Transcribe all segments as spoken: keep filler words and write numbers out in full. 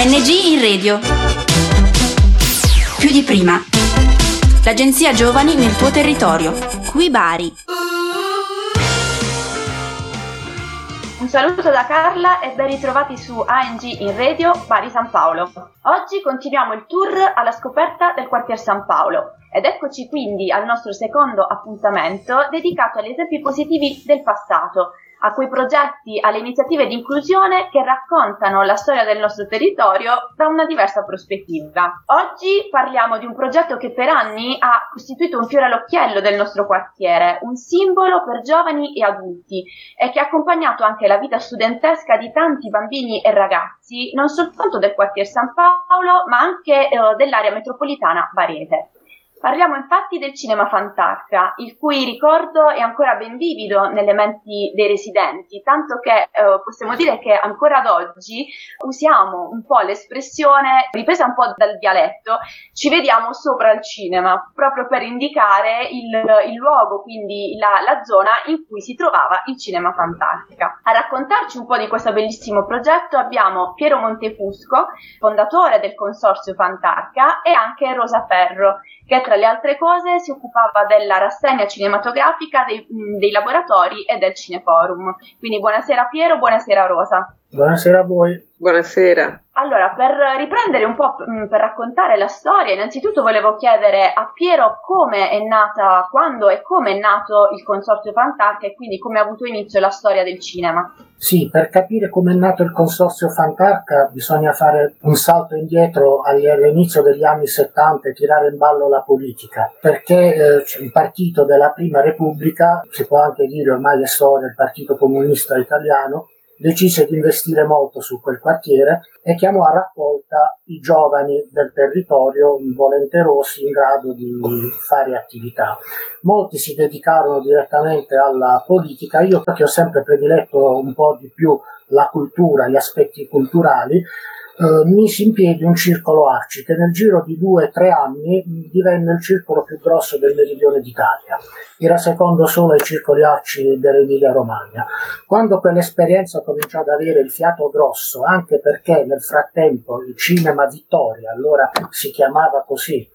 A N G in radio. Più di prima. L'agenzia Giovani nel tuo territorio. Qui Bari. Un saluto da Carla e ben ritrovati su A N G in radio Bari San Paolo. Oggi continuiamo il tour alla scoperta del quartier San Paolo ed eccoci quindi al nostro secondo appuntamento dedicato agli esempi positivi del passato, a quei progetti, alle iniziative di inclusione che raccontano la storia del nostro territorio da una diversa prospettiva. Oggi parliamo di un progetto che per anni ha costituito un fiore all'occhiello del nostro quartiere, un simbolo per giovani e adulti e che ha accompagnato anche la vita studentesca di tanti bambini e ragazzi, non soltanto del quartier San Paolo, ma anche eh, dell'area metropolitana barese. Parliamo infatti del Cinema Fantarca, il cui ricordo è ancora ben vivido nelle menti dei residenti, tanto che eh, possiamo dire che ancora ad oggi usiamo un po' l'espressione, ripresa un po' dal dialetto, ci vediamo sopra il cinema, proprio per indicare il, il luogo, quindi la, la zona in cui si trovava il Cinema Fantarca. A raccontarci un po' di questo bellissimo progetto abbiamo Piero Montefusco, fondatore del Consorzio Fantarca, e anche Rosa Ferro, che tra le altre cose si occupava della rassegna cinematografica dei, dei laboratori e del Cineforum. Quindi buonasera Piero, buonasera Rosa. Buonasera a voi. Buonasera. Allora, per riprendere un po', per raccontare la storia, innanzitutto volevo chiedere a Piero come è nata, quando e come è nato il Consorzio Fantarca e quindi come ha avuto inizio la storia del cinema. Sì, per capire come è nato il Consorzio Fantarca bisogna fare un salto indietro all'inizio degli anni settanta e tirare in ballo la politica, perché eh, il partito della Prima Repubblica, si può anche dire ormai è storia, il Partito Comunista Italiano, decise di investire molto su quel quartiere e chiamò a raccolta i giovani del territorio volenterosi in grado di fare attività. Molti si dedicarono direttamente alla politica, io che ho sempre prediletto un po' di più la cultura, gli aspetti culturali, Uh, misi in piedi un circolo Arci che nel giro di due o tre anni divenne il circolo più grosso del meridione d'Italia. Era secondo solo ai circoli Arci dell'Emilia Romagna. Quando quell'esperienza cominciò ad avere il fiato grosso, anche perché nel frattempo il Cinema Vittoria, allora si chiamava così,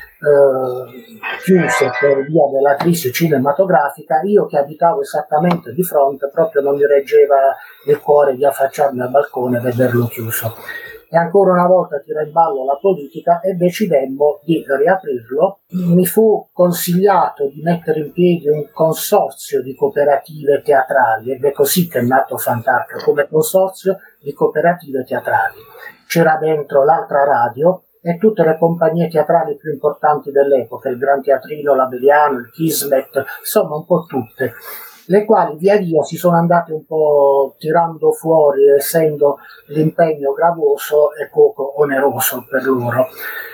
Uh, chiuse per via della crisi cinematografica, io che abitavo esattamente di fronte proprio non mi reggeva il cuore di affacciarmi al balcone e vederlo chiuso. E ancora una volta tirai in ballo la politica e decidemmo di riaprirlo. Mi fu consigliato di mettere in piedi un consorzio di cooperative teatrali ed è così che è nato Fantarca, come consorzio di cooperative teatrali. C'era dentro l'altra radio e tutte le compagnie teatrali più importanti dell'epoca, il Gran Teatrino, l'Abeliano, il Kismet, insomma un po' tutte, le quali via via si sono andate un po' tirando fuori, essendo l'impegno gravoso e poco oneroso per loro.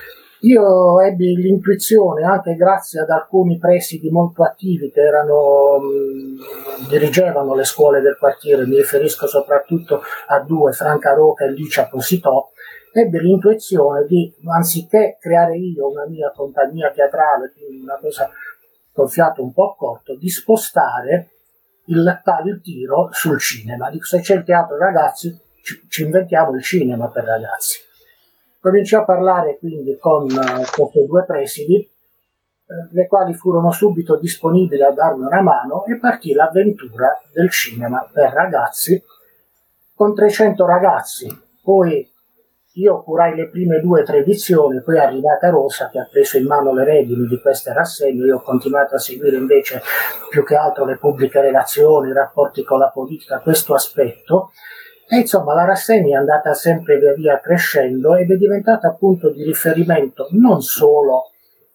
Io ebbi l'intuizione, anche grazie ad alcuni presidi molto attivi che erano, mh, dirigevano le scuole del quartiere, mi riferisco soprattutto a due, Franca Roca e Licia Positò, ebbe l'intuizione di, anziché creare io una mia compagnia teatrale, una cosa col fiato un po' corto, di spostare il, il tiro sul cinema. Dico, se c'è il teatro ragazzi, ci, ci inventiamo il cinema per ragazzi. Cominciò a parlare quindi con uh, questi due presidi, eh, le quali furono subito disponibili a darmi una mano e partì l'avventura del cinema per ragazzi con trecento ragazzi. Poi io curai le prime due o tre edizioni, poi è arrivata Rosa che ha preso in mano le redini di queste rassegne, io ho continuato a seguire invece più che altro le pubbliche relazioni, i rapporti con la politica, questo aspetto, e insomma la rassegna è andata sempre via via crescendo ed è diventata appunto di riferimento non solo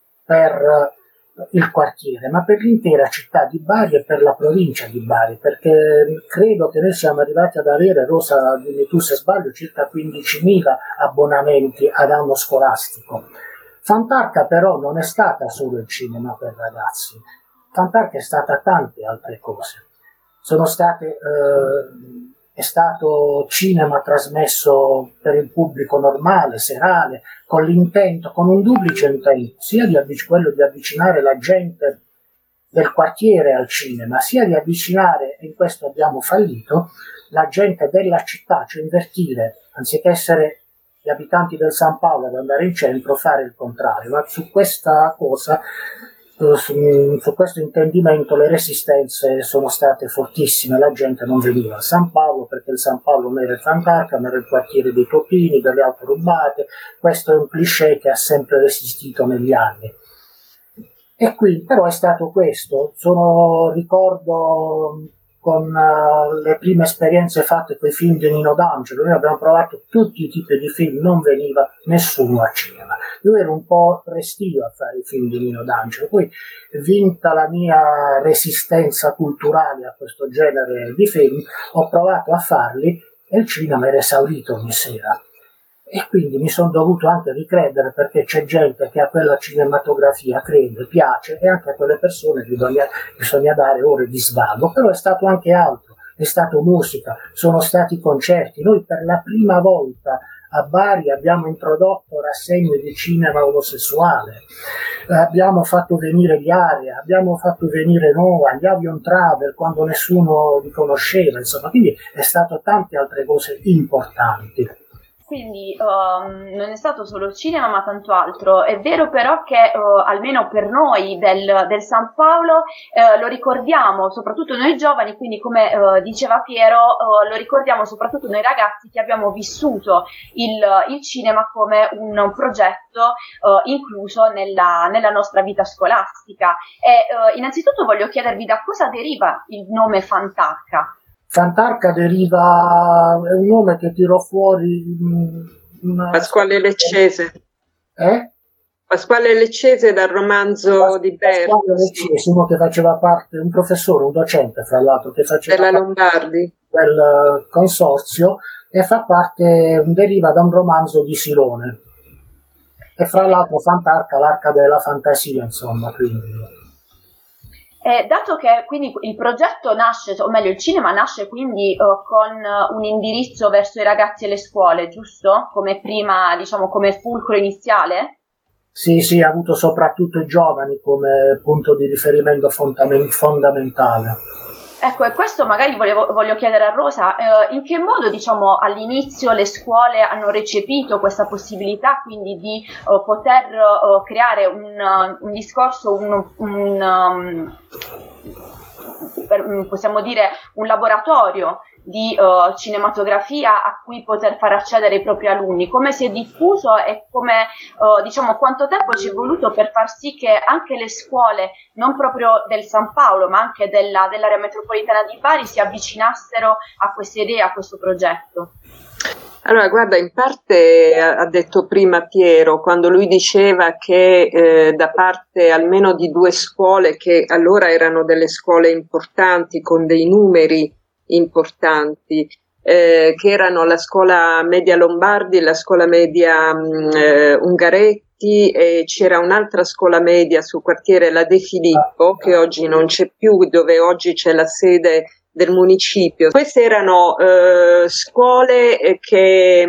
per il quartiere, ma per l'intera città di Bari e per la provincia di Bari, perché credo che noi siamo arrivati ad avere, Rosa, dimmi tu se sbaglio, circa quindicimila abbonamenti ad anno scolastico. Fantarca però non è stata solo il cinema per ragazzi, Fantarca è stata tante altre cose. Sono state eh, è stato cinema trasmesso per il pubblico normale, serale, con l'intento, con un duplice intento, sia di avvic- quello di avvicinare la gente del quartiere al cinema, sia di avvicinare, e in questo abbiamo fallito, la gente della città, cioè invertire, anziché essere gli abitanti del San Paolo ad andare in centro, fare il contrario. Ma su questa cosa, su, su questo intendimento, le resistenze sono state fortissime. La gente non veniva a San Paolo perché il San Paolo non era il Fantarca, ma era il quartiere dei topini, delle auto rubate. Questo è un cliché che ha sempre resistito negli anni. E qui però è stato questo. Sono, ricordo con uh, le prime esperienze fatte con i film di Nino D'Angelo, noi abbiamo provato tutti i tipi di film, non veniva nessuno a cinema. Io ero un po' restio a fare i film di Nino D'Angelo, poi, vinta la mia resistenza culturale a questo genere di film, ho provato a farli e il cinema era esaurito ogni sera. E quindi mi sono dovuto anche ricredere, perché c'è gente che a quella cinematografia crede, piace, e anche a quelle persone bisogna, bisogna dare ore di svago. Però è stato anche altro, è stato musica, sono stati concerti. Noi per la prima volta a Bari abbiamo introdotto rassegne di cinema omosessuale, abbiamo fatto venire gli Area, abbiamo fatto venire Nova, gli Avion Travel quando nessuno li conosceva, insomma, quindi è stato tante altre cose importanti. Quindi um, non è stato solo il cinema ma tanto altro. È vero però che uh, almeno per noi del, del San Paolo uh, lo ricordiamo, soprattutto noi giovani, quindi come uh, diceva Piero, uh, lo ricordiamo soprattutto noi ragazzi che abbiamo vissuto il, il cinema come un, un progetto uh, incluso nella, nella nostra vita scolastica. E uh, innanzitutto voglio chiedervi da cosa deriva il nome Fantarca. Fantarca deriva, è un nome che tirò fuori una... Pasquale Leccese. Eh? Pasquale Leccese dal romanzo Pas- di Berti. Pasquale Leccese, uno che faceva parte, un professore, un docente fra l'altro, che faceva della Lombardi del consorzio, e fa parte, deriva da un romanzo di Silone. E fra l'altro Fantarca, l'arca della fantasia, insomma, quindi... Eh, dato che quindi il progetto nasce, o meglio il cinema nasce quindi uh, con uh, un indirizzo verso i ragazzi e le scuole, giusto? Come prima, diciamo, come fulcro iniziale? Sì, sì, ha avuto soprattutto i giovani come punto di riferimento fondament- fondamentale. Ecco, e questo magari volevo, voglio chiedere a Rosa, eh, in che modo, diciamo, all'inizio le scuole hanno recepito questa possibilità quindi di uh, poter uh, creare un, uh, un discorso, un, un um, per, possiamo dire un laboratorio di uh, cinematografia a cui poter far accedere i propri alunni, come si è diffuso e come, uh, diciamo, quanto tempo ci è voluto per far sì che anche le scuole, non proprio del San Paolo, ma anche della, dell'area metropolitana di Bari, si avvicinassero a questa idea, a questo progetto? Allora, guarda, in parte ha detto prima Piero, quando lui diceva che eh, da parte almeno di due scuole, che allora erano delle scuole importanti, con dei numeri importanti, eh, che erano la scuola media Lombardi e la scuola media mh, eh, Ungaretti, e c'era un'altra scuola media sul quartiere La De Filippo, che oggi non c'è più, dove oggi c'è la sede del municipio. Queste erano eh, scuole che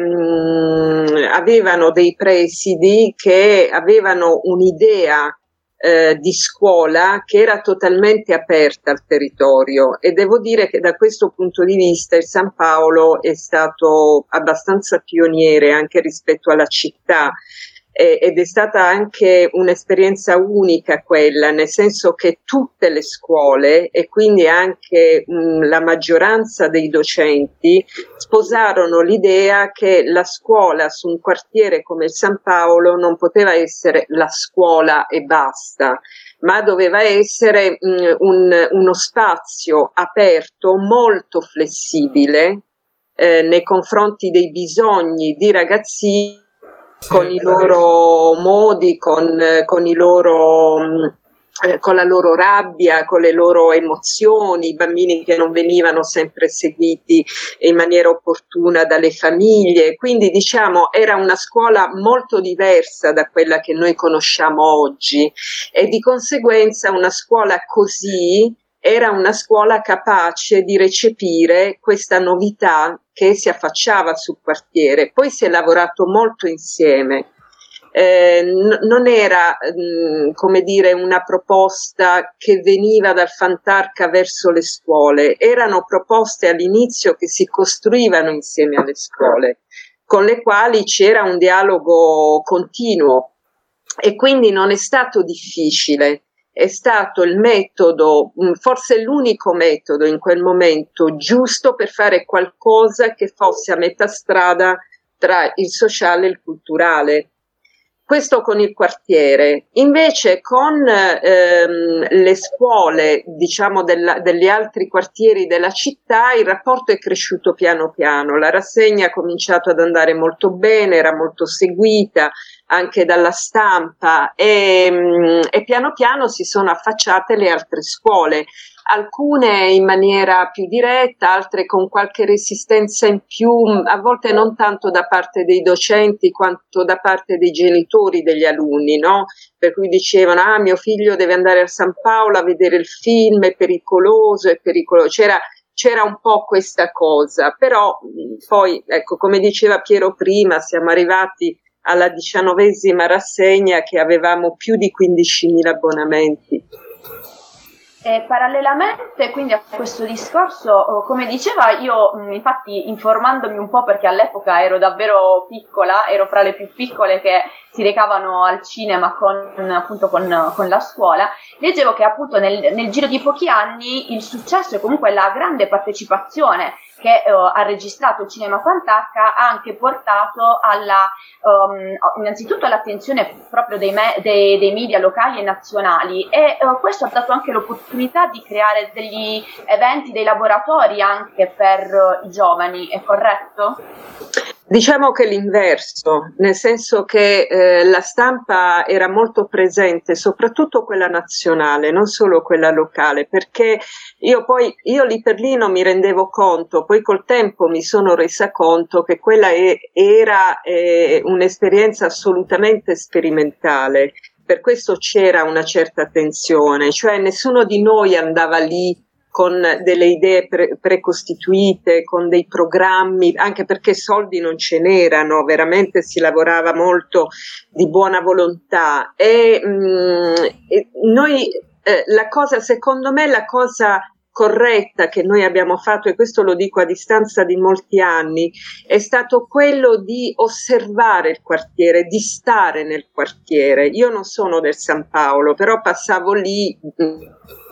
mh, avevano dei presidi, che avevano un'idea Eh, di scuola che era totalmente aperta al territorio, e devo dire che da questo punto di vista il San Paolo è stato abbastanza pioniere anche rispetto alla città, eh, ed è stata anche un'esperienza unica quella, nel senso che tutte le scuole e quindi anche mh, la maggioranza dei docenti sposarono l'idea che la scuola su un quartiere come il San Paolo non poteva essere la scuola e basta, ma doveva essere mh, un, uno spazio aperto, molto flessibile eh, nei confronti dei bisogni di ragazzini, con i loro modi, con, con i loro... Mh, con la loro rabbia, con le loro emozioni, i bambini che non venivano sempre seguiti in maniera opportuna dalle famiglie. Quindi, diciamo, era una scuola molto diversa da quella che noi conosciamo oggi, e di conseguenza una scuola così era una scuola capace di recepire questa novità che si affacciava sul quartiere. Poi si è lavorato molto insieme. Eh, n- non era mh, come dire una proposta che veniva dal Fantarca verso le scuole, erano proposte all'inizio che si costruivano insieme alle scuole. con le quali c'era un dialogo continuo, e quindi non è stato difficile. È stato il metodo, forse l'unico metodo in quel momento giusto per fare qualcosa che fosse a metà strada tra il sociale e il culturale. Questo con il quartiere. Invece con ehm, le scuole, diciamo, della, degli altri quartieri della città, il rapporto è cresciuto piano piano. La rassegna ha cominciato ad andare molto bene, era molto seguita anche dalla stampa, e, e piano piano si sono affacciate le altre scuole, alcune in maniera più diretta, altre con qualche resistenza in più, a volte non tanto da parte dei docenti quanto da parte dei genitori degli alunni, no? Per cui dicevano: ah, mio figlio deve andare a San Paolo a vedere il film, è pericoloso, è pericoloso. C'era C'era un po' questa cosa, però poi, ecco, come diceva Piero prima, siamo arrivati alla diciannovesima rassegna che avevamo più di quindicimila abbonamenti. E parallelamente quindi a questo discorso, come diceva, io infatti informandomi un po', perché all'epoca ero davvero piccola, ero fra le più piccole che si recavano al cinema con, appunto, con, con la scuola, leggevo che appunto nel, nel giro di pochi anni il successo e comunque la grande partecipazione che uh, ha registrato il Cinema Fantarca ha anche portato alla, um, innanzitutto all'attenzione proprio dei, me- dei, dei media locali e nazionali, e uh, questo ha dato anche l'opportunità di creare degli eventi, dei laboratori anche per uh, i giovani, è corretto? Diciamo che l'inverso, nel senso che eh, la stampa era molto presente, soprattutto quella nazionale, non solo quella locale, perché io poi, io lì per lì non mi rendevo conto, poi col tempo mi sono resa conto che quella è, era eh, un'esperienza assolutamente sperimentale, per questo c'era una certa tensione, cioè nessuno di noi andava lì con delle idee pre- precostituite, con dei programmi, anche perché soldi non ce n'erano, veramente si lavorava molto di buona volontà. E, mh, e noi, eh, la cosa, secondo me, la cosa corretta che noi abbiamo fatto, e questo lo dico a distanza di molti anni, è stato quello di osservare il quartiere, di stare nel quartiere. Io non sono del San Paolo, però passavo lì mh,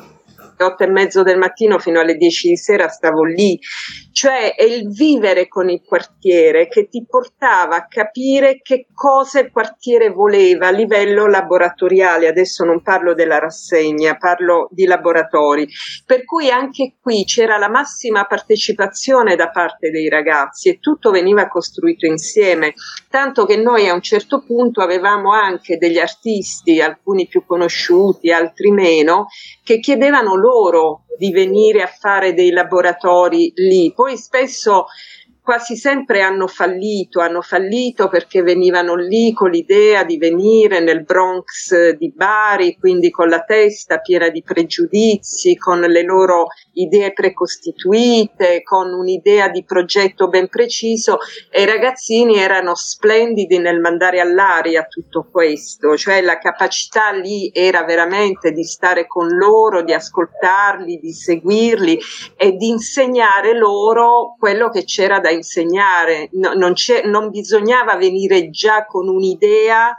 otto e mezzo del mattino fino alle dieci di sera, stavo lì, cioè è il vivere con il quartiere che ti portava a capire che cosa il quartiere voleva a livello laboratoriale. Adesso non parlo della rassegna, parlo di laboratori, per cui anche qui c'era la massima partecipazione da parte dei ragazzi e tutto veniva costruito insieme, tanto che noi a un certo punto avevamo anche degli artisti, alcuni più conosciuti, altri meno, che chiedevano loro di venire a fare dei laboratori lì. Poi spesso, quasi sempre hanno fallito, hanno fallito perché venivano lì con l'idea di venire nel Bronx di Bari, quindi con la testa piena di pregiudizi, con le loro idee precostituite, con un'idea di progetto ben preciso, e i ragazzini erano splendidi nel mandare all'aria tutto questo, cioè la capacità lì era veramente di stare con loro, di ascoltarli, di seguirli e di insegnare loro quello che c'era da insegnare. No, non, c'è, non bisognava venire già con un'idea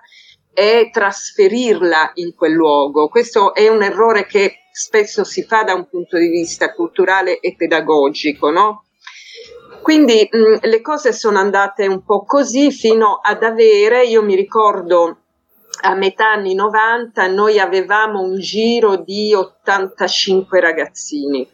e trasferirla in quel luogo. Questo è un errore che spesso si fa da un punto di vista culturale e pedagogico, no? Quindi mh, le cose sono andate un po' così fino ad avere, io mi ricordo a metà anni novanta noi avevamo un giro di ottantacinque ragazzini.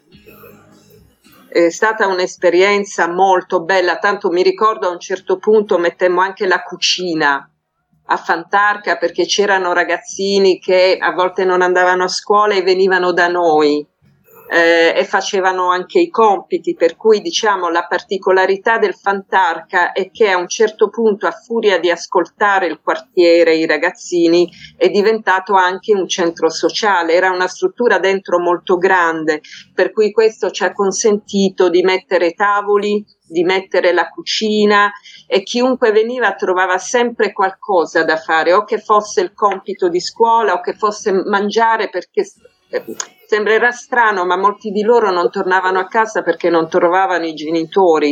È stata un'esperienza molto bella, tanto mi ricordo a un certo punto mettemmo anche la cucina a Fantarca, perché c'erano ragazzini che a volte non andavano a scuola e venivano da noi eh, e facevano anche i compiti, per cui diciamo la particolarità del Fantarca è che a un certo punto, a furia di ascoltare il quartiere, i ragazzini, è diventato anche un centro sociale, era una struttura dentro molto grande, per cui questo ci ha consentito di mettere tavoli, di mettere la cucina, e chiunque veniva trovava sempre qualcosa da fare, o che fosse il compito di scuola o che fosse mangiare, perché eh, sembrerà strano ma molti di loro non tornavano a casa perché non trovavano i genitori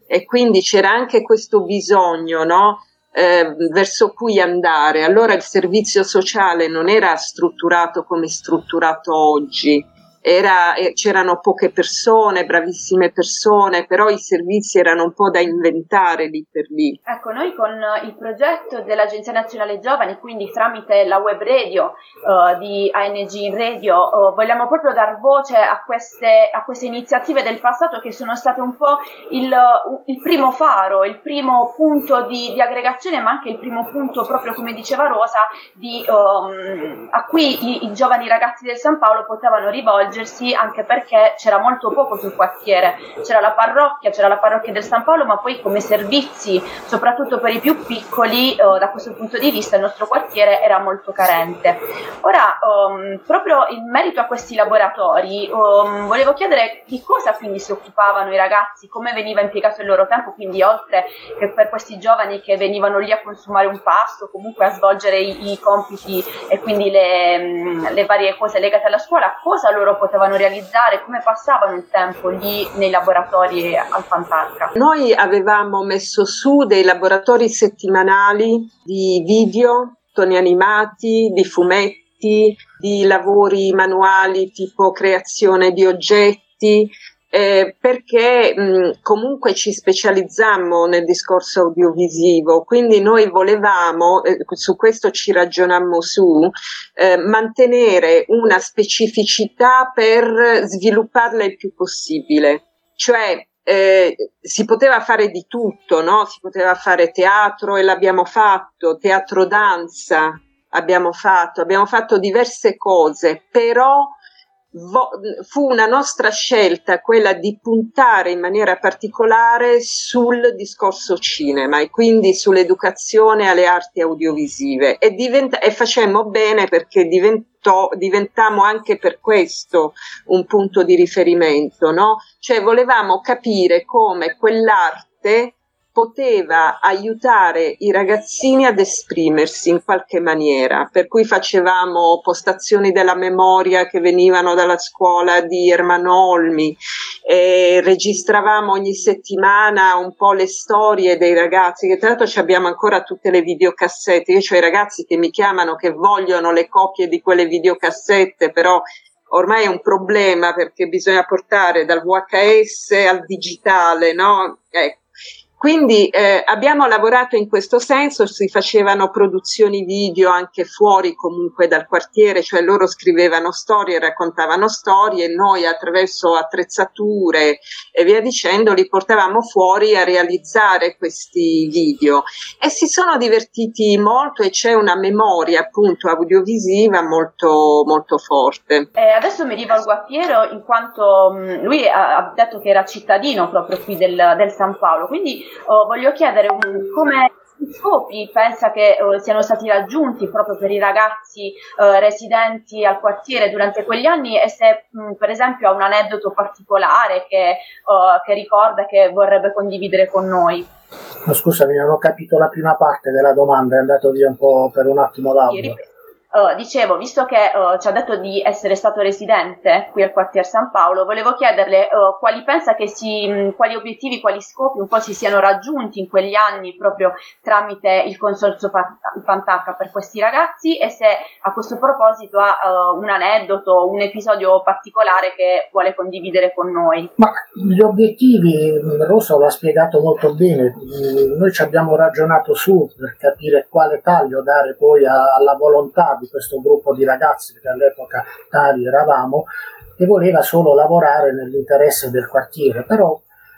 e quindi c'era anche questo bisogno, no? Eh, verso cui andare. Allora il servizio sociale non era strutturato come è strutturato oggi. Era, eh, c'erano poche persone, bravissime persone, però i servizi erano un po' da inventare lì per lì. Ecco, noi con il progetto dell'Agenzia Nazionale Giovani, quindi tramite la web radio uh, di A N G in Radio, uh, vogliamo proprio dar voce a queste, a queste iniziative del passato che sono state un po' il, il primo faro, il primo punto di, di aggregazione, ma anche il primo punto, proprio come diceva Rosa, di, um, a cui i, i giovani ragazzi del San Paolo potevano rivolgersi, anche perché c'era molto poco sul quartiere. C'era la parrocchia, c'era la parrocchia del San Paolo, ma poi come servizi, soprattutto per i più piccoli, eh, da questo punto di vista il nostro quartiere era molto carente. Ora, um, proprio in merito a questi laboratori, um, volevo chiedere di cosa quindi si occupavano i ragazzi, come veniva impiegato il loro tempo, quindi oltre che per questi giovani che venivano lì a consumare un pasto, comunque a svolgere i, i compiti e quindi le, le varie cose legate alla scuola, cosa loro potevano realizzare, come passavano il tempo lì nei laboratori al Fantarca. Noi avevamo messo su dei laboratori settimanali di video, toni animati, di fumetti, di lavori manuali tipo creazione di oggetti, eh, perché mh, comunque ci specializzammo nel discorso audiovisivo, quindi noi volevamo, eh, su questo ci ragionammo su, eh, mantenere una specificità per svilupparla il più possibile, cioè eh, si poteva fare di tutto, no? Si poteva fare teatro e l'abbiamo fatto, teatro danza abbiamo fatto, abbiamo fatto diverse cose, però fu una nostra scelta quella di puntare in maniera particolare sul discorso cinema e quindi sull'educazione alle arti audiovisive e, diventa- e facemmo bene perché diventò, diventammo anche per questo un punto di riferimento, no? Cioè volevamo capire come quell'arte poteva aiutare i ragazzini ad esprimersi in qualche maniera, per cui facevamo postazioni della memoria che venivano dalla scuola di Ermanno Olmi, e registravamo ogni settimana un po' le storie dei ragazzi, che tra l'altro abbiamo ancora tutte le videocassette. Io ho i ragazzi che mi chiamano che vogliono le copie di quelle videocassette, però ormai è un problema perché bisogna portare dal V H S al digitale, no? Ecco. Quindi eh, abbiamo lavorato in questo senso, si facevano produzioni video anche fuori comunque dal quartiere, cioè loro scrivevano storie, raccontavano storie, e noi attraverso attrezzature e via dicendo li portavamo fuori a realizzare questi video e si sono divertiti molto e c'è una memoria appunto audiovisiva molto, molto forte. Eh, adesso mi rivolgo a Piero in quanto mh, lui ha, ha detto che era cittadino proprio qui del, del San Paolo, quindi Oh, voglio chiedere um, come scopi pensa che uh, siano stati raggiunti proprio per i ragazzi uh, residenti al quartiere durante quegli anni e se mh, per esempio ha un aneddoto particolare che, uh, che ricorda, che vorrebbe condividere con noi. No, scusami, non ho capito la prima parte della domanda, è andato via un po' per un attimo l'audio. Uh, dicevo, visto che uh, ci ha detto di essere stato residente qui al quartier San Paolo, volevo chiederle uh, quali pensa che si, mh, quali obiettivi, quali scopi un po' si siano raggiunti in quegli anni proprio tramite il consorzio Fantarca per questi ragazzi e se a questo proposito ha uh, un aneddoto, un episodio particolare che vuole condividere con noi. Ma gli obiettivi, Rosa l'ha spiegato molto bene, noi ci abbiamo ragionato su per capire quale taglio dare poi a, alla volontà di questo gruppo di ragazzi, che all'epoca tali eravamo, che voleva solo lavorare nell'interesse del quartiere, però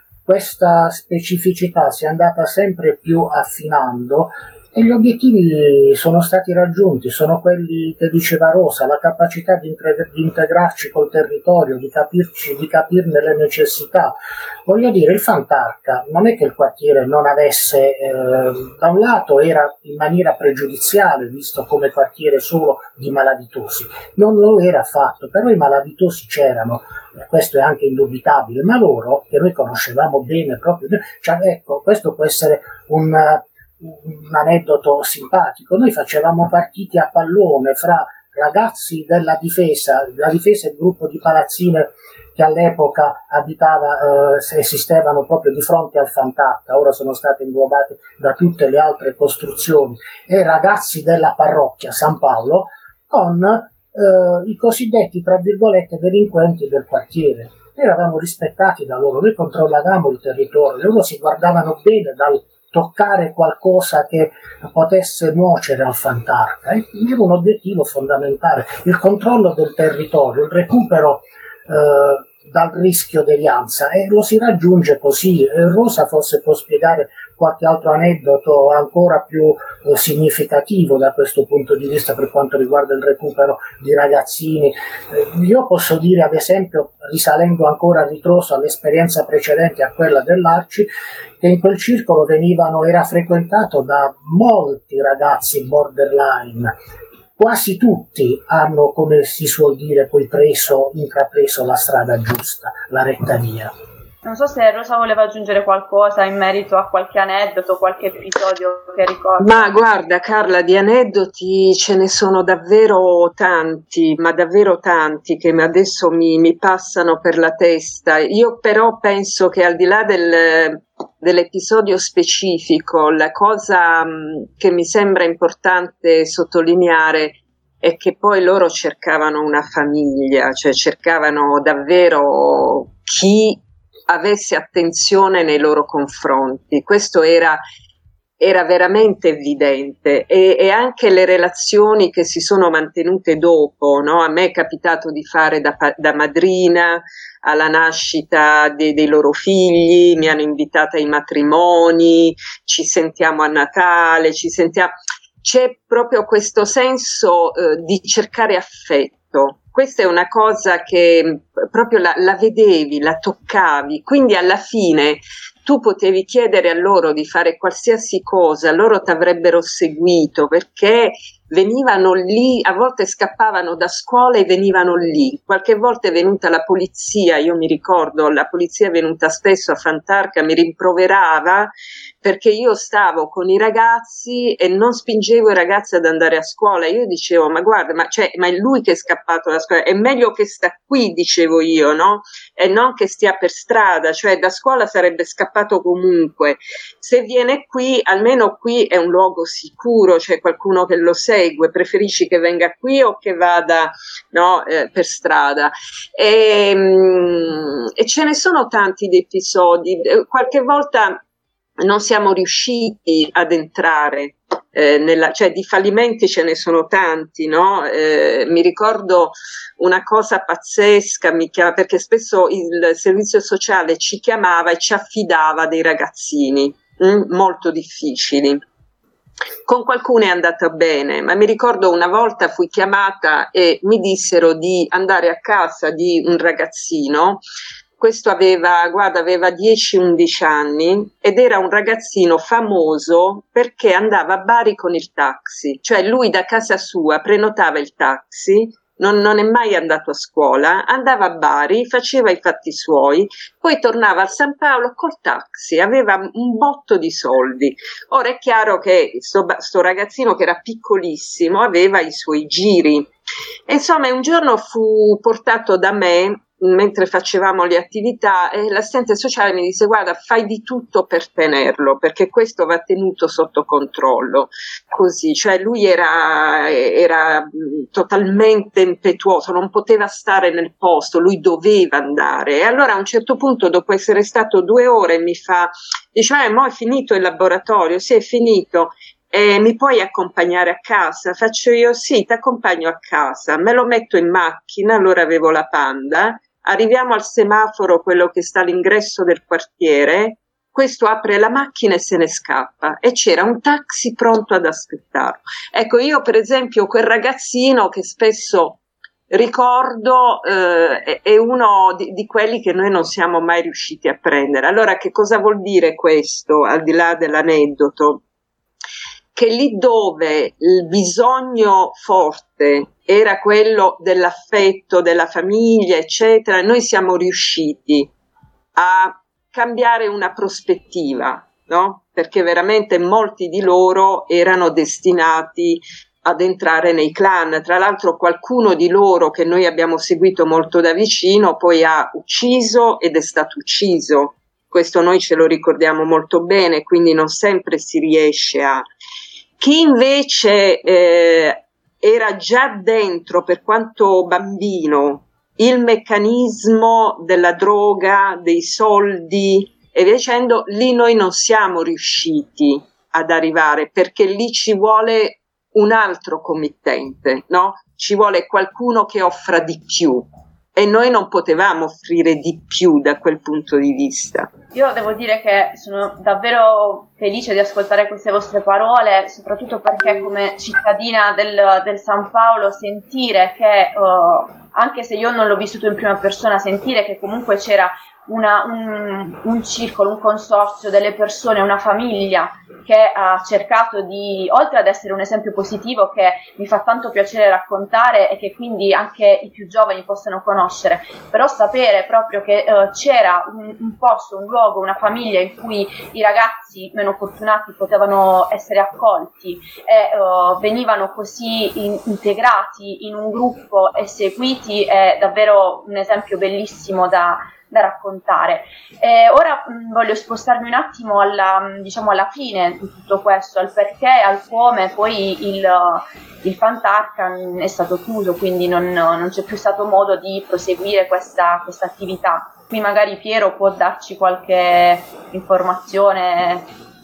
questa specificità si è andata sempre più affinando e gli obiettivi sono stati raggiunti, sono quelli che diceva Rosa, la capacità di, intre- di integrarci col territorio, di capirci, di capirne le necessità. Voglio dire, il Fantarca non è che il quartiere non avesse, eh, da un lato era in maniera pregiudiziale visto come quartiere solo di malavitosi, non lo era affatto, però i malavitosi c'erano, questo è anche indubitabile, ma loro, che noi conoscevamo bene proprio, cioè, ecco, questo può essere un un aneddoto simpatico. Noi facevamo partite a pallone fra ragazzi della difesa, la difesa è il gruppo di palazzine che all'epoca abitava, eh, esistevano proprio di fronte al Fantarca, ora sono state inglobate da tutte le altre costruzioni, e ragazzi della parrocchia San Paolo con eh, i cosiddetti, tra virgolette, delinquenti del quartiere. Noi eravamo rispettati da loro, noi controllavamo il territorio, loro si guardavano bene dal toccare qualcosa che potesse nuocere al Fantarca. Eh? Era un obiettivo fondamentale, il controllo del territorio, il recupero eh, dal rischio devianza, e lo si raggiunge così. Eh, Rosa forse può spiegare qualche altro aneddoto ancora più eh, significativo da questo punto di vista per quanto riguarda il recupero di ragazzini. Eh, io posso dire, ad esempio, risalendo ancora a ritroso all'esperienza precedente a quella dell'Arci, che in quel circolo venivano, era frequentato da molti ragazzi borderline. Quasi tutti hanno, come si suol dire, poi preso, intrapreso la strada giusta, la retta via. Non so se Rosa voleva aggiungere qualcosa in merito a qualche aneddoto, qualche episodio che ricorda. Ma guarda Carla, di aneddoti ce ne sono davvero tanti, ma davvero tanti, che adesso mi, mi passano per la testa. Io però penso che al di là del, dell'episodio specifico, la cosa mh, che mi sembra importante sottolineare è che poi loro cercavano una famiglia, cioè cercavano davvero chi avesse attenzione nei loro confronti. Questo era, era veramente evidente, e, e anche le relazioni che si sono mantenute dopo, no? A me è capitato di fare da, da madrina alla nascita dei, dei loro figli, mi hanno invitata ai matrimoni, ci sentiamo a Natale, ci sentiamo... C'è proprio questo senso eh, di cercare affetto. Questa è una cosa che proprio la, la vedevi, la toccavi, quindi alla fine tu potevi chiedere a loro di fare qualsiasi cosa, loro ti avrebbero seguito, perché venivano lì, a volte scappavano da scuola e venivano lì, qualche volta è venuta la polizia, io mi ricordo, la polizia è venuta spesso a Fantarca, mi rimproverava perché io stavo con i ragazzi e non spingevo i ragazzi ad andare a scuola. Io dicevo, ma guarda, ma, cioè, ma è lui che è scappato da scuola, è meglio che sta qui, dicevo io, no? E non che stia per strada, cioè da scuola sarebbe scappato comunque. Se viene qui, almeno qui è un luogo sicuro, c'è qualcuno che lo segue, preferisci che venga qui o che vada, no, eh, per strada. E, mh, e ce ne sono tanti di episodi, qualche volta non siamo riusciti ad entrare eh, nella, cioè di fallimenti ce ne sono tanti, no? Eh, mi ricordo una cosa pazzesca, mi chiama, perché spesso il servizio sociale ci chiamava e ci affidava dei ragazzini mh, molto difficili. Con qualcuno è andata bene, ma mi ricordo una volta fui chiamata e mi dissero di andare a casa di un ragazzino. Questo aveva, guarda, aveva dieci undici anni ed era un ragazzino famoso perché andava a Bari con il taxi, cioè lui da casa sua prenotava il taxi, non, non è mai andato a scuola, andava a Bari, faceva i fatti suoi, poi tornava a San Paolo col taxi, aveva un botto di soldi. Ora è chiaro che sto, sto ragazzino, che era piccolissimo, aveva i suoi giri. E insomma, un giorno fu portato da me mentre facevamo le attività e l'assistente sociale mi disse: guarda, fai di tutto per tenerlo, perché questo va tenuto sotto controllo. Così, cioè lui era, era totalmente impetuoso, non poteva stare nel posto, lui doveva andare. E allora a un certo punto, dopo essere stato due ore, mi fa, dice: eh, mo è finito il laboratorio? Sì, è finito. Eh, mi puoi accompagnare a casa? Faccio io: sì, ti accompagno a casa. Me lo metto in macchina, allora avevo la Panda, arriviamo al semaforo, quello che sta all'ingresso del quartiere, questo apre la macchina e se ne scappa e c'era un taxi pronto ad aspettarlo. Ecco, io per esempio quel ragazzino che spesso ricordo eh, è uno di, di quelli che noi non siamo mai riusciti a prendere. Allora, che cosa vuol dire questo, al di là dell'aneddoto? Che lì dove il bisogno forte era quello dell'affetto, della famiglia, eccetera, noi siamo riusciti a cambiare una prospettiva, no? Perché veramente molti di loro erano destinati ad entrare nei clan. Tra l'altro qualcuno di loro che noi abbiamo seguito molto da vicino poi ha ucciso ed è stato ucciso. Questo noi ce lo ricordiamo molto bene, quindi non sempre si riesce a... Chi invece eh, era già dentro, per quanto bambino, il meccanismo della droga, dei soldi e via dicendo, lì noi non siamo riusciti ad arrivare, perché lì ci vuole un altro committente, no? Ci vuole qualcuno che offra di più e noi non potevamo offrire di più da quel punto di vista. Io devo dire che sono davvero felice di ascoltare queste vostre parole, soprattutto perché come cittadina del, del San Paolo sentire che, uh, anche se io non l'ho vissuto in prima persona, sentire che comunque c'era Una, un, un circolo, un consorzio delle persone, una famiglia che ha cercato di, oltre ad essere un esempio positivo che mi fa tanto piacere raccontare e che quindi anche i più giovani possano conoscere, però sapere proprio che uh, c'era un, un posto, un luogo, una famiglia in cui i ragazzi meno fortunati potevano essere accolti e uh, venivano così in, integrati in un gruppo e seguiti, è davvero un esempio bellissimo da da raccontare. E ora mh, voglio spostarmi un attimo alla, diciamo, alla fine di tutto questo, al perché e al come poi il, il Fantarcan è stato chiuso, quindi non, non c'è più stato modo di proseguire questa, questa attività. Qui magari Piero può darci qualche informazione.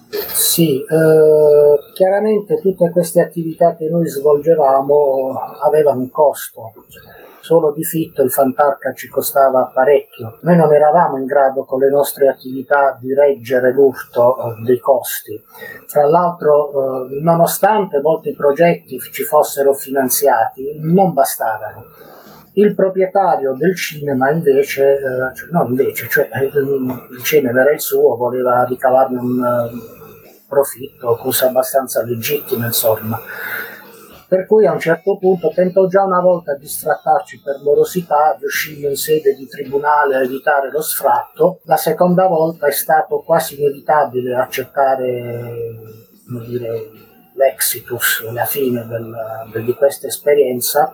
Sì, eh, chiaramente tutte queste attività che noi svolgevamo avevano un costo. Solo di fitto il Fantarcan ci costava parecchio. Noi non eravamo in grado con le nostre attività di reggere l'urto eh, dei costi. Tra l'altro, eh, nonostante molti progetti ci fossero finanziati, non bastavano. Il proprietario del cinema invece, eh, cioè, no invece, cioè il cinema era il suo, voleva ricavarne un uh, profitto, cosa abbastanza legittima, insomma. Per cui a un certo punto tentò già una volta di sfrattarci per morosità, riuscimmo in sede di tribunale a evitare lo sfratto. La seconda volta è stato quasi inevitabile accettare, come dire, l'exitus, la fine del, del, di questa esperienza,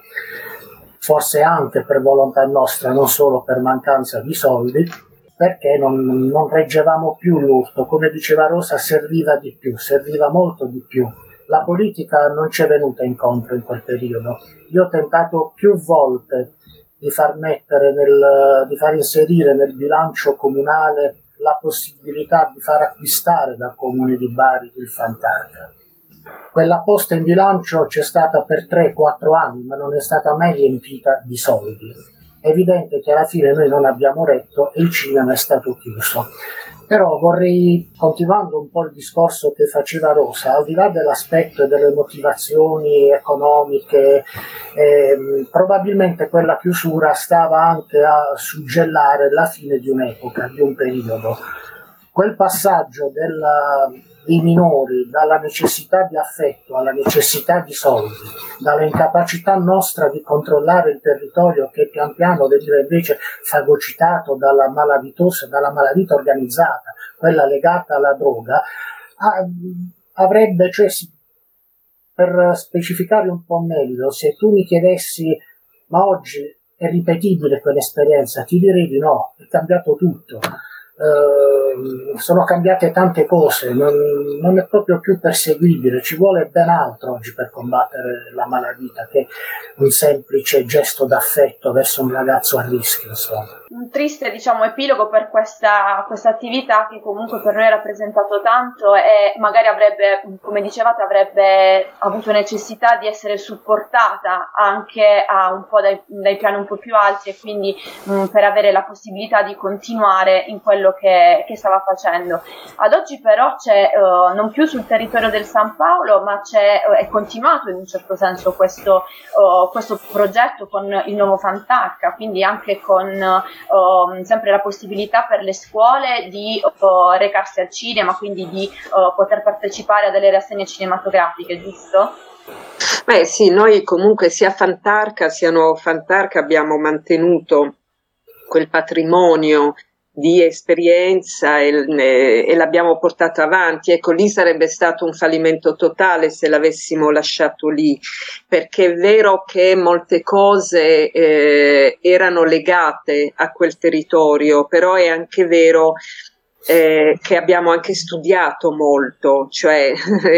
forse anche per volontà nostra, non solo per mancanza di soldi, perché non, non reggevamo più l'urto. Come diceva Rosa, serviva di più, serviva molto di più. La politica non ci è venuta incontro in quel periodo. Io ho tentato più volte di far mettere nel, di far inserire nel bilancio comunale la possibilità di far acquistare dal comune di Bari il Fantarcan. Quella posta in bilancio c'è stata per tre quattro anni, ma non è stata mai riempita di soldi. È evidente che alla fine noi non abbiamo retto e il cinema è stato chiuso. Però vorrei, continuando un po' il discorso che faceva Rosa, al di là dell'aspetto e delle motivazioni economiche, ehm, probabilmente quella chiusura stava anche a suggellare la fine di un'epoca, di un periodo. Quel passaggio della, dei minori dalla necessità di affetto alla necessità di soldi, dalla incapacità nostra di controllare il territorio che pian piano veniva invece fagocitato dalla malavitosa, dalla malavita organizzata, quella legata alla droga, avrebbe, cioè, per specificare un po' meglio, se tu mi chiedessi ma oggi è ripetibile quell'esperienza, ti direi di no, è cambiato tutto. Uh, sono cambiate tante cose, non, non è proprio più perseguibile, ci vuole ben altro oggi per combattere la malavita che un semplice gesto d'affetto verso un ragazzo a rischio, insomma. Un triste, diciamo, epilogo per questa, questa attività che comunque per noi ha rappresentato tanto e magari avrebbe, come dicevate, avrebbe avuto necessità di essere supportata anche a un po' dai, dai piani un po' più alti e quindi mh, per avere la possibilità di continuare in quello Che, che stava facendo. Ad oggi però c'è uh, non più sul territorio del San Paolo, ma c'è, uh, è continuato in un certo senso questo, uh, questo progetto con il nuovo Fantarcan, quindi anche con uh, sempre la possibilità per le scuole di uh, recarsi al cinema, quindi di uh, poter partecipare a delle rassegne cinematografiche, giusto? Beh sì, noi comunque sia Fantarcan sia Nuovo Fantarcan abbiamo mantenuto quel patrimonio di esperienza e, e, e l'abbiamo portato avanti. Ecco, lì sarebbe stato un fallimento totale se l'avessimo lasciato lì, perché è vero che molte cose eh, erano legate a quel territorio, però è anche vero Eh, che abbiamo anche studiato molto, cioè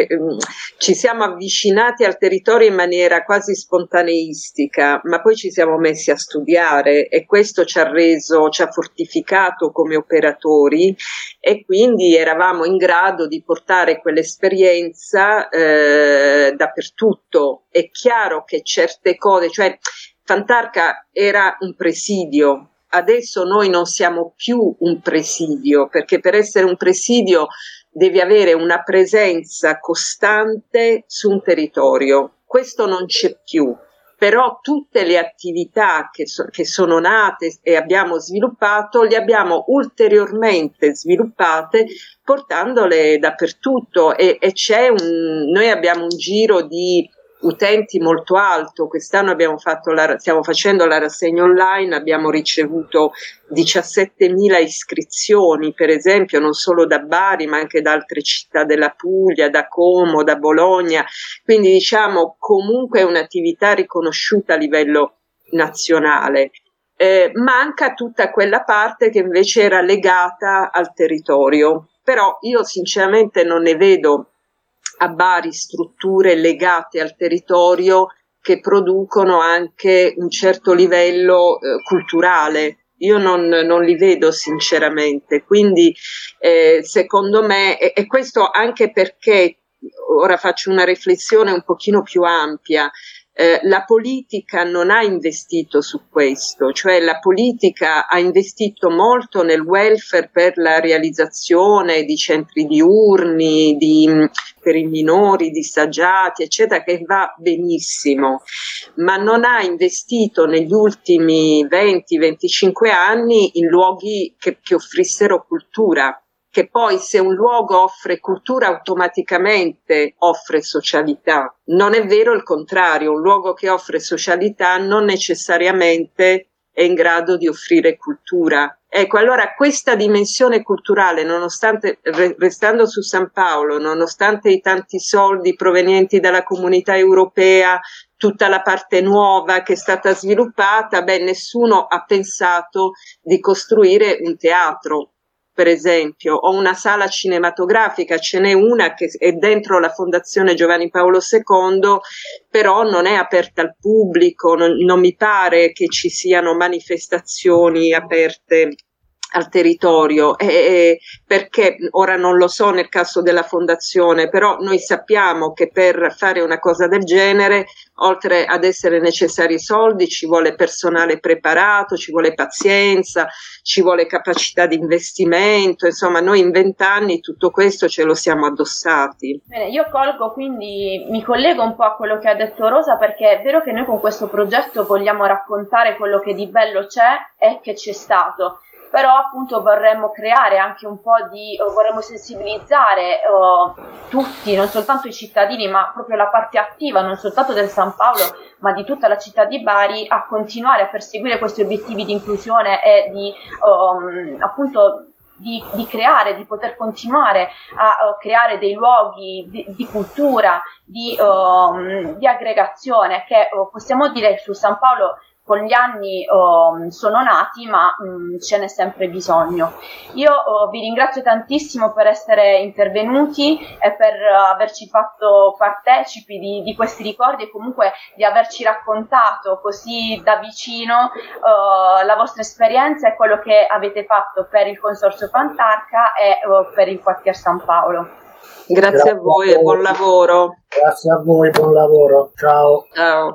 ci siamo avvicinati al territorio in maniera quasi spontaneistica, ma poi ci siamo messi a studiare e questo ci ha reso, ci ha fortificato come operatori e quindi eravamo in grado di portare quell'esperienza eh, dappertutto. È chiaro che certe cose, cioè Fantarca era un presidio. Adesso noi non siamo più un presidio, perché per essere un presidio devi avere una presenza costante su un territorio. Questo non c'è più, però tutte le attività che, so, che sono nate e abbiamo sviluppato, le abbiamo ulteriormente sviluppate portandole dappertutto e, e c'è un, noi abbiamo un giro di utenti molto alto. Quest'anno abbiamo fatto la, stiamo facendo la rassegna online, abbiamo ricevuto diciassettemila iscrizioni, per esempio, non solo da Bari ma anche da altre città della Puglia, da Como, da Bologna, quindi diciamo comunque è un'attività riconosciuta a livello nazionale. Eh, manca tutta quella parte che invece era legata al territorio, però io sinceramente non ne vedo a Bari strutture legate al territorio che producono anche un certo livello eh, culturale. Io non, non li vedo sinceramente, quindi eh, secondo me, e, e questo anche perché, ora faccio una riflessione un pochino più ampia, Eh, la politica non ha investito su questo, cioè la politica ha investito molto nel welfare per la realizzazione di centri diurni, di, per i minori disagiati, eccetera, che va benissimo, ma non ha investito negli ultimi venti venticinque anni in luoghi che, che offrissero cultura. Che poi se un luogo offre cultura automaticamente offre socialità. Non è vero il contrario, un luogo che offre socialità non necessariamente è in grado di offrire cultura. Ecco, allora questa dimensione culturale, nonostante, restando su San Paolo, nonostante i tanti soldi provenienti dalla comunità europea, tutta la parte nuova che è stata sviluppata, beh, nessuno ha pensato di costruire un teatro, per esempio, o una sala cinematografica. Ce n'è una che è dentro la Fondazione Giovanni Paolo secondo, però non è aperta al pubblico, non, non mi pare che ci siano manifestazioni aperte al territorio, e, e perché ora non lo so nel caso della fondazione, però noi sappiamo che per fare una cosa del genere, oltre ad essere necessari soldi, ci vuole personale preparato, ci vuole pazienza, ci vuole capacità di investimento, insomma noi in vent'anni tutto questo ce lo siamo addossati. Bene, io colgo, quindi mi collego un po' a quello che ha detto Rosa, perché è vero che noi con questo progetto vogliamo raccontare quello che di bello c'è e che c'è stato. Però appunto vorremmo creare anche un po' di, vorremmo sensibilizzare uh, tutti, non soltanto i cittadini, ma proprio la parte attiva, non soltanto del San Paolo, ma di tutta la città di Bari, a continuare a perseguire questi obiettivi di inclusione e di um, appunto di, di creare, di poter continuare a uh, creare dei luoghi di, di cultura, di, uh, di aggregazione che uh, possiamo dire su San Paolo con gli anni oh, sono nati, ma mh, ce n'è sempre bisogno. Io oh, vi ringrazio tantissimo per essere intervenuti e per uh, averci fatto partecipi di, di questi ricordi e comunque di averci raccontato così da vicino uh, la vostra esperienza e quello che avete fatto per il Consorzio Fantarca e uh, per il Quartier San Paolo. Grazie, Grazie a voi e buon lavoro. Grazie a voi, buon lavoro. Ciao. Ciao.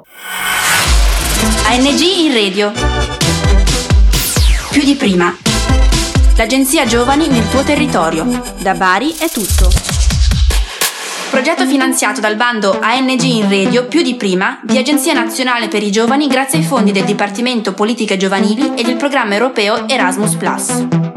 A N G in radio. Più di prima. L'agenzia Giovani nel tuo territorio. Da Bari è tutto. Progetto finanziato dal bando A N G in radio Più di prima di Agenzia Nazionale per i Giovani grazie ai fondi del Dipartimento Politiche Giovanili e del programma europeo Erasmus plus.